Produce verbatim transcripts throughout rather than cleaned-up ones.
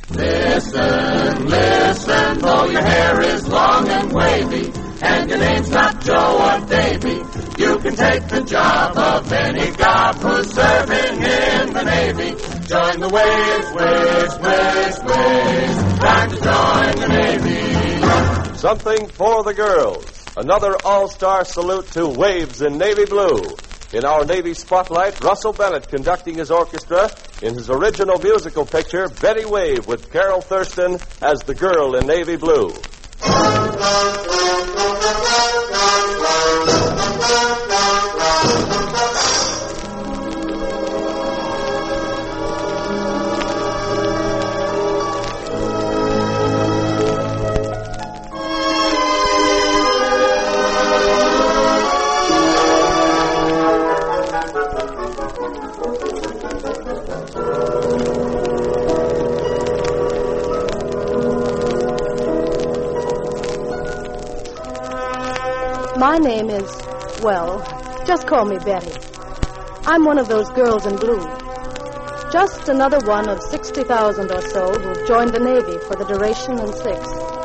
Listen, listen, though your hair is long and wavy, and your name's not Joe or Davy, you can take the job of any gob who's serving in the Navy. Join the waves, waves, waves, waves. Time to join the Navy. Something for the girls. Another all-star salute to Waves in Navy Blue. In our Navy Spotlight, Russell Bennett conducting his orchestra in his original musical picture, Betty Wave, with Carol Thurston as the girl in Navy Blue. My name is, well, just call me Betty. I'm one of those girls in blue. Just another one of sixty thousand or so who've joined the Navy for the duration in six.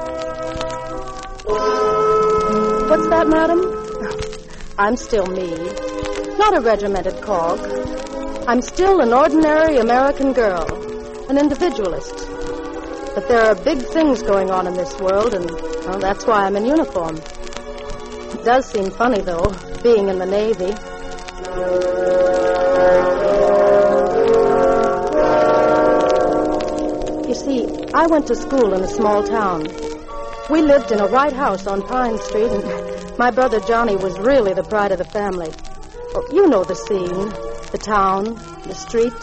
What's that, madam? I'm still me. Not a regimented cog. I'm still an ordinary American girl, an individualist. But there are big things going on in this world, and well, that's why I'm in uniform. It does seem funny, though, being in the Navy. You see, I went to school in a small town. We lived in a white house on Pine Street, and my brother Johnny was really the pride of the family. Well, you know the scene, the town, the street.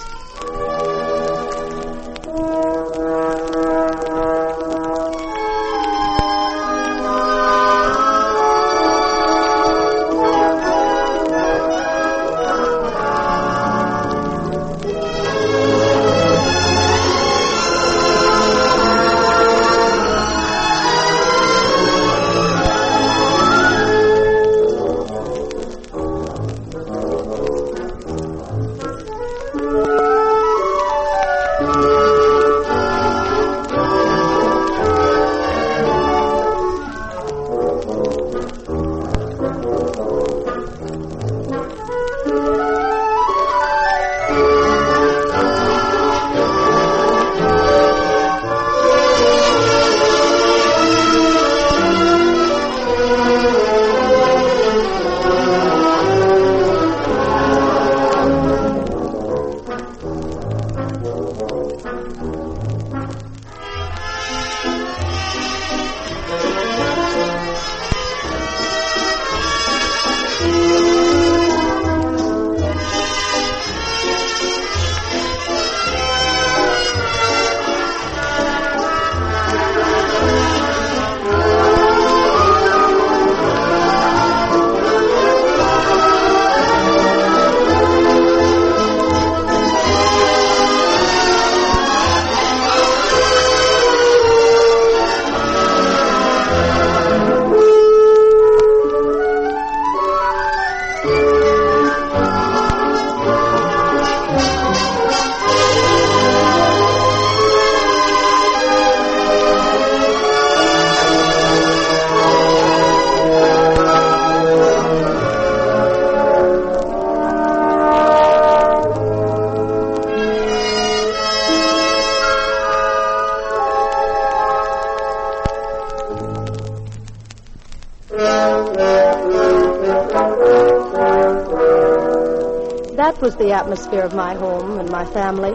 That was the atmosphere of my home and my family.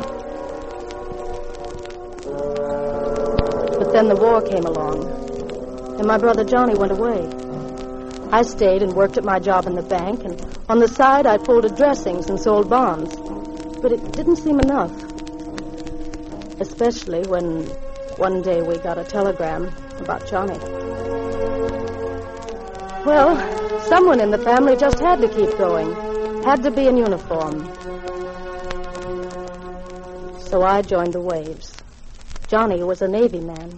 But then the war came along, and my brother Johnny went away. I stayed and worked at my job in the bank, and on the side I folded dressings and sold bonds. But it didn't seem enough, especially when one day we got a telegram about Johnny. Well, someone in the family just had to keep going. Had to be in uniform. So I joined the Waves. Johnny was a Navy man.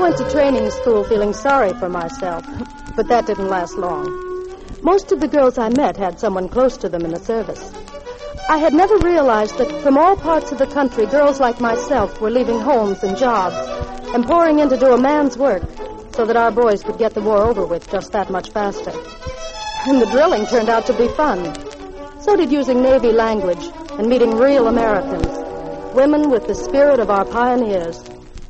went to training school feeling sorry for myself, but that didn't last long. Most of the girls I met had someone close to them in the service. I had never realized that from all parts of the country, girls like myself were leaving homes and jobs and pouring in to do a man's work so that our boys could get the war over with just that much faster. And the drilling turned out to be fun. So did using Navy language and meeting real Americans, women with the spirit of our pioneers.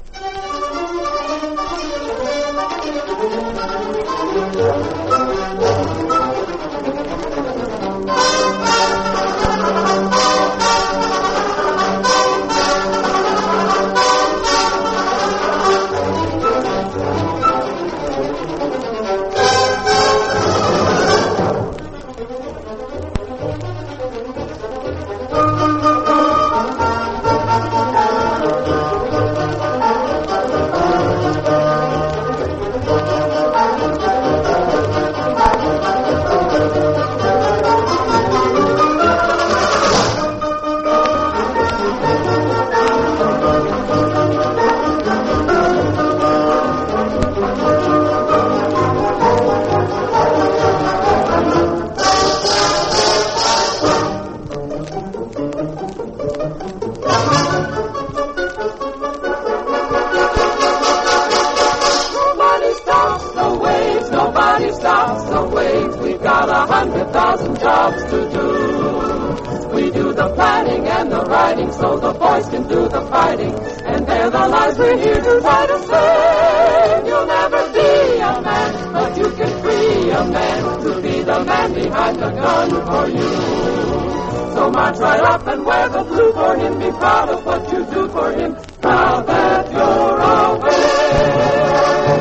So the boys can do the fighting, and they're the lives we're here to try to save. You'll never be a man, but you can free a man to be the man behind the gun for you. So march right up and wear the blue for him. Be proud of what you do for him, now that you're away.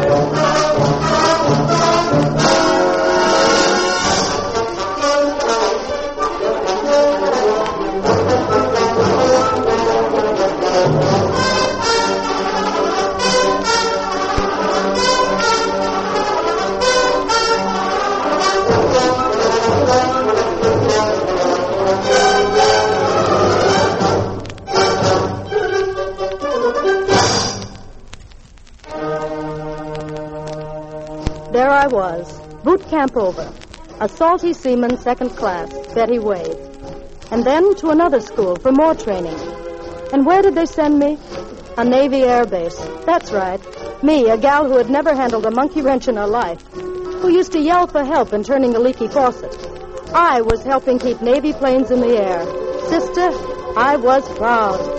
There I was, boot camp over, a salty seaman, second class, Betty Wade. And then to another school for more training. And where did they send me? A Navy air base. That's right. Me, a gal who had never handled a monkey wrench in her life, who used to yell for help in turning a leaky faucet. I was helping keep Navy planes in the air. Sister, I was proud.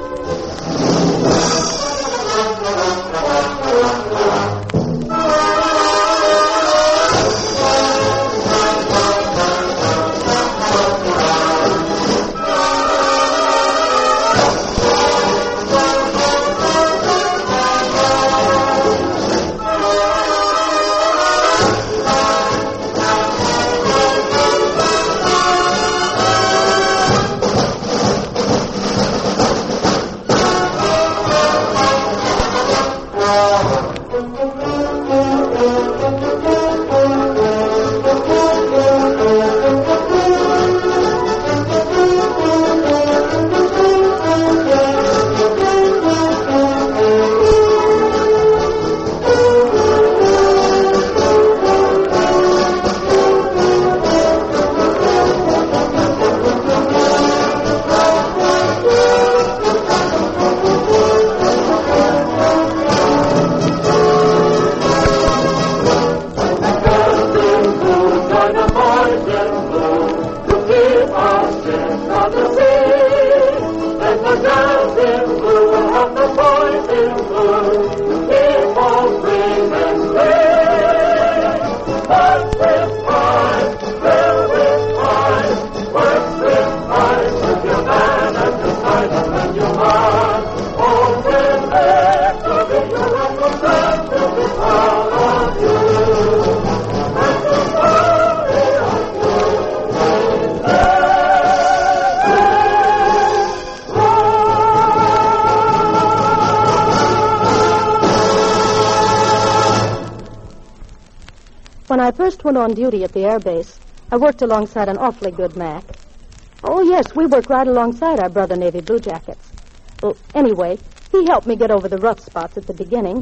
When I first went on duty at the air base, I worked alongside an awfully good Mac. Oh, yes, we worked right alongside our brother Navy Blue Jackets. Well, anyway, he helped me get over the rough spots at the beginning.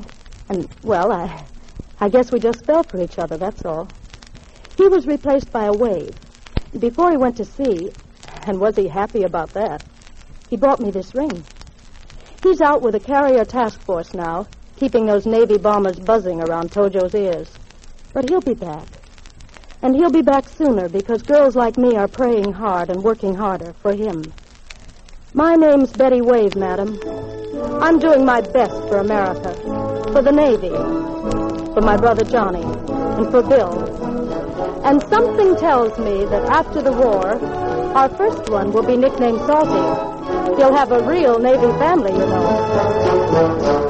And, well, I, I guess we just fell for each other, that's all. He was replaced by a wave. Before he went to sea, and was he happy about that, he brought me this ring. He's out with a carrier task force now, keeping those Navy bombers buzzing around Tojo's ears. But he'll be back. And he'll be back sooner because girls like me are praying hard and working harder for him. My name's Betty Wave, madam. I'm doing my best for America, for the Navy, for my brother Johnny, and for Bill. And something tells me that after the war, our first one will be nicknamed Salty. He'll have a real Navy family, you know.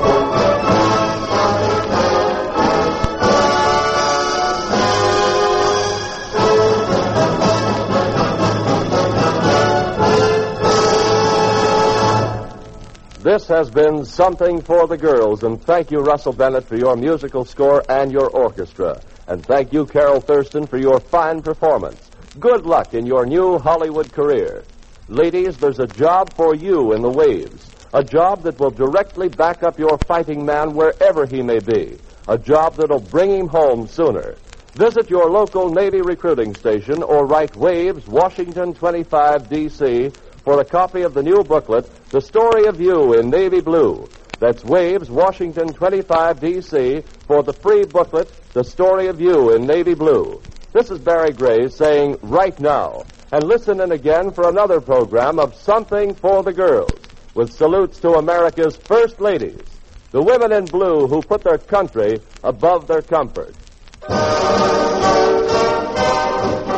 This has been Something for the Girls, and thank you, Russell Bennett, for your musical score and your orchestra. And thank you, Carol Thurston, for your fine performance. Good luck in your new Hollywood career. Ladies, there's a job for you in the Waves, a job that will directly back up your fighting man wherever he may be, a job that'll bring him home sooner. Visit your local Navy recruiting station or write Waves, Washington twenty-five, D C, for a copy of the new booklet, The Story of You in Navy Blue. That's Waves, Washington twenty-five, D C, for the free booklet, The Story of You in Navy Blue. This is Barry Gray saying right now. And listen in again for another program of Something for the Girls, with salutes to America's first ladies, the women in blue who put their country above their comfort.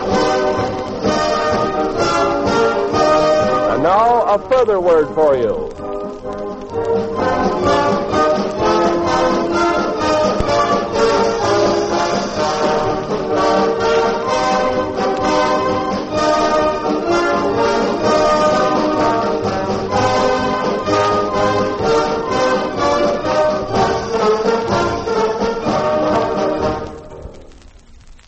And now, a further word for you.